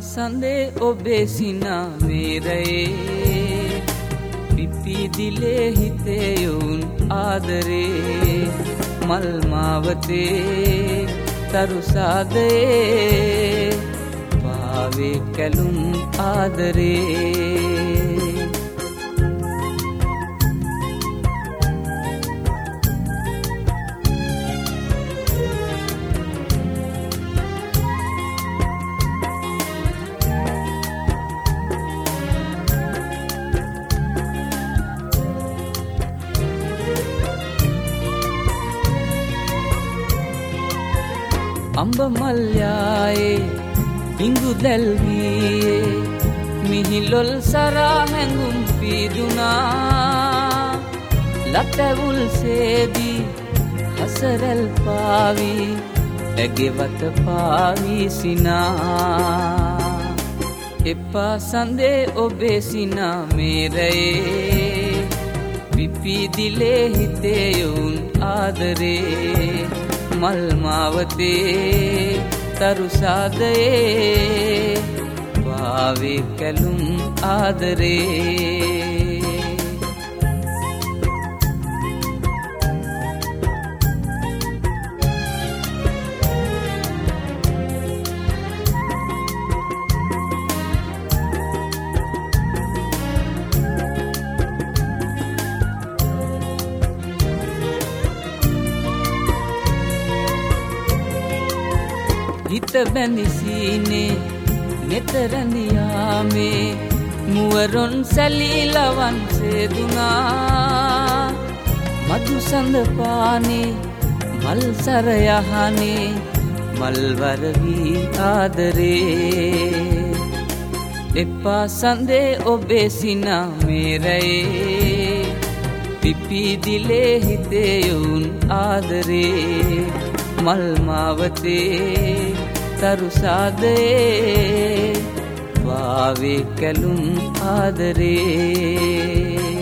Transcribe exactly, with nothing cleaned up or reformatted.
සඳේ ඔබේ සිනාමේරයේ පිපි දිලේ හිතේ යොවුන් ආදරේ මල් මාවතේ තරු සාදේ පාවේ කැලුම් ආදරේ අඹ මල්යායේ ඉඟු දැල් ගියේ මිහිලොල් සරා හැඟුම් පීදුනා ලතවුල් සේදී හසරල් පාවි ඇගෙවත පාවි සිනා එපා සඳේ ඔබේ සිනාමේරයේ පිපි දිලේ හිතේ යොවුන් ආදරේ මල් මාවතේ තරු සාදේ පාවේ කැලුම් ආදරේ හිත බැඳි සීනේ නෙතරනියාමේ මුවරොන් සැලීලවන් සේදුනා මధు සඳ පානේ මල් සර යහනේ මල්වර වී ආදරේ එපා සඳේ ඔබේ සිනාමේරයේ පිපි දිලේ හිතේ යොවුන් ආදරේ මල් මාවතේ තරු සාදේ පාවේ කැලුම් ආදරේ